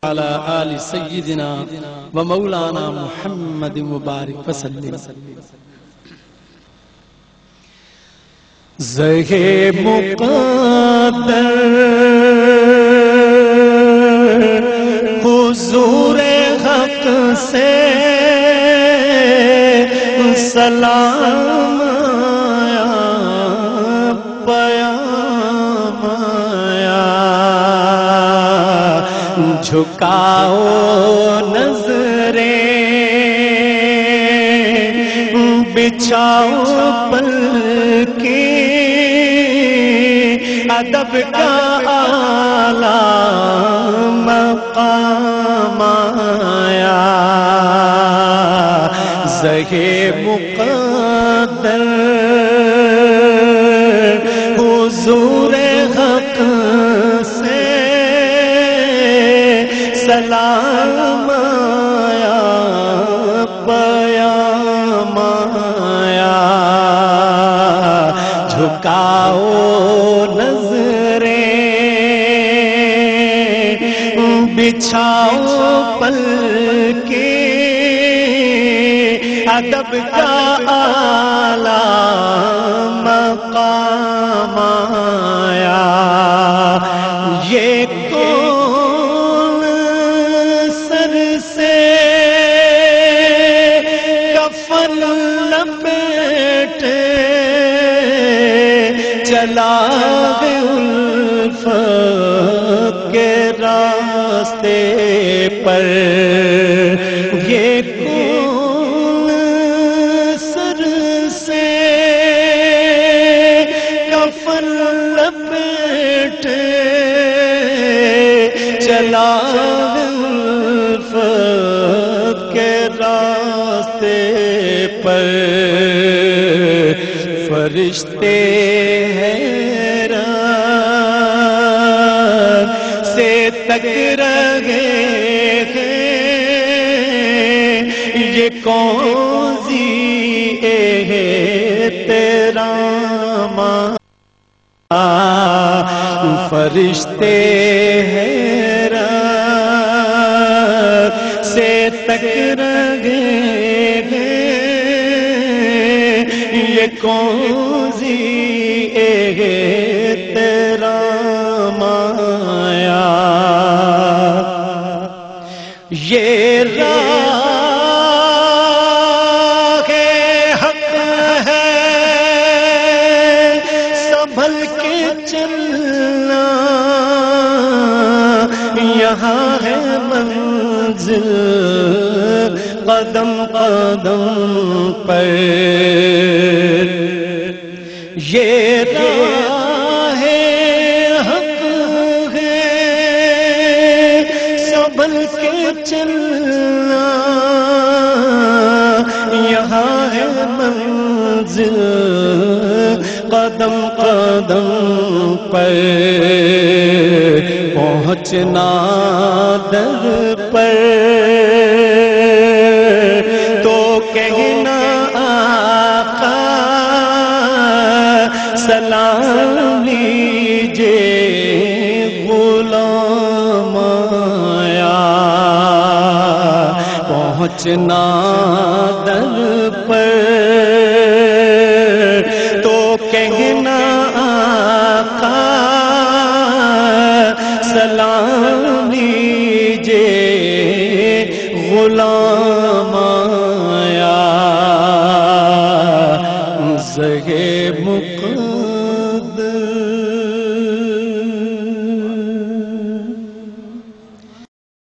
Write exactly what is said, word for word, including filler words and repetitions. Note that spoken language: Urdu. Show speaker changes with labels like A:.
A: على آل سيدنا ومولانا محمد مبارك وسلم. زہے مقدر حضور حق سے سلام آیا، پیام آیا، جھکاؤ نظریں بچھاؤ پلکیں، ادب کا اعلیٰ مقام آیا، زہے مقدر حضور حق سے سلام آیا، پیام آیا، جھکاؤ نظریں بچھاؤ پلکیں، ادب کا اعلیٰ مقام آیا، یہ کون سر سے کفن لپیٹے چلا ہے الفت کے راستے پر، یہ کون سر سے کفن لپیٹے چلا ہے الفت کے راستے پر، فرشتے حیران سے تک رہے ہیں، یہ کون سی ہے تیرا ماں، فرشتے حیران سے تک رہے ہیں، یہ کون سی ہے تیرا مایا، یہ راہ حق ہے سنبھل کے چلنا، یہاں ہے منزل قدم قدم پر، یہ راہ حق ہے سنبھل کے چلنا، یہاں ہے منزل قدم قدم پر، پہنچنا در پر تو کہنا آقا سلام لیجے غلام آیا، پہنچنا در پر تو کہنا آقا سلام لیجے غلام آیا، زہے مقدر